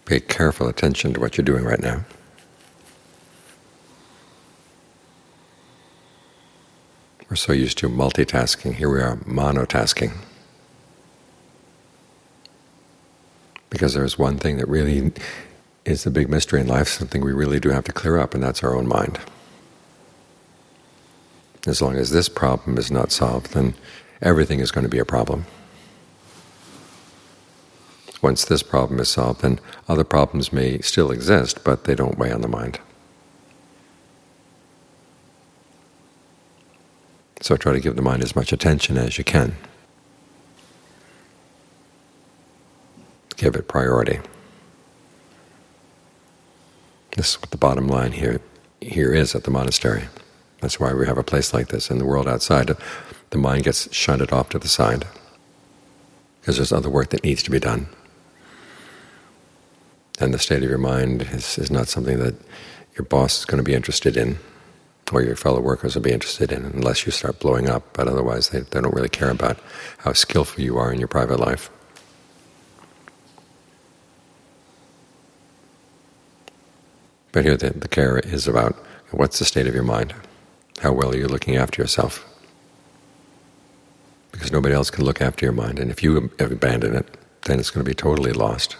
Pay careful attention to what you're doing right now. We're so used to multitasking. Here we are monotasking. Because there's one thing that really is the big mystery in life, something we really do have to clear up, and that's our own mind. As long as this problem is not solved, then everything is going to be a problem. Once this problem is solved, then other problems may still exist, but they don't weigh on the mind. So try to give the mind as much attention as you can. Give it priority. This is what the bottom line here is at the monastery. That's why we have a place like this. In the world outside, the mind gets shunted off to the side because there's other work that needs to be done. And the state of your mind is not something that your boss is going to be interested in or your fellow workers will be interested in unless you start blowing up, but otherwise they don't really care about how skillful you are in your private life. But here the care is about what's the state of your mind? How well are you looking after yourself? Because nobody else can look after your mind, and if you abandon it, then it's going to be totally lost.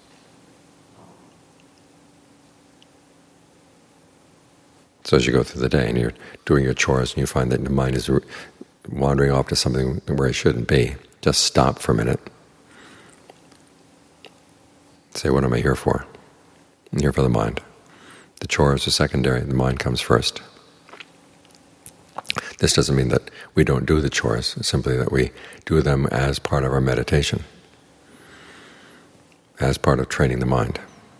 So as you go through the day and you're doing your chores and you find that your mind is wandering off to something where it shouldn't be, just stop for a minute. Say, what am I here for? I'm here for the mind. The chores are secondary, the mind comes first. This doesn't mean that we don't do the chores, it's simply that we do them as part of our meditation, as part of training the mind.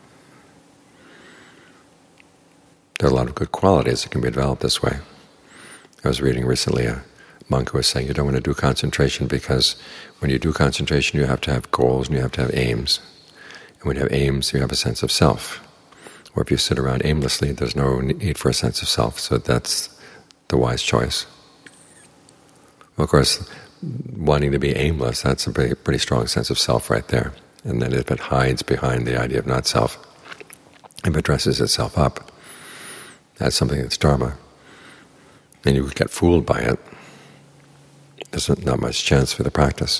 There are a lot of good qualities that can be developed this way. I was reading recently a monk who was saying you don't want to do concentration because when you do concentration you have to have goals and you have to have aims. And when you have aims you have a sense of self. Or if you sit around aimlessly there's no need for a sense of self, so that's the wise choice. Well, of course, wanting to be aimless, that's a pretty strong sense of self right there. And then if it hides behind the idea of not self, if it dresses itself up, that's something that's dharma. And you get fooled by it. There's not much chance for the practice.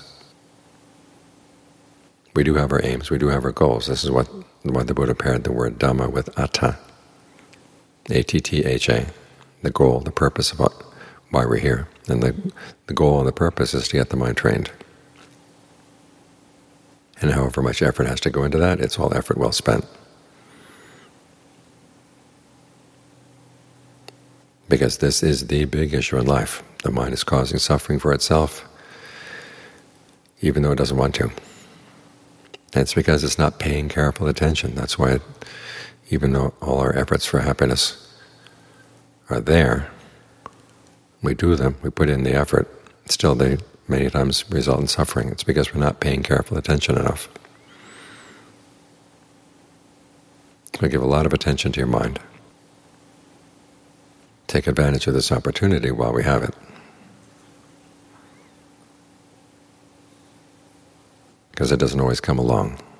We do have our aims, we do have our goals. This is why the Buddha paired the word Dhamma with Atta, A-T-T-H-A, the goal, the purpose of why we're here. And the goal and the purpose is to get the mind trained. And however much effort has to go into that, it's all effort well spent. Because this is the big issue in life. The mind is causing suffering for itself, even though it doesn't want to. And it's because it's not paying careful attention. That's why, even though all our efforts for happiness are there, we do them, we put in the effort, still they many times result in suffering. It's because we're not paying careful attention enough. So give a lot of attention to your mind. Take advantage of this opportunity while we have it. Because it doesn't always come along.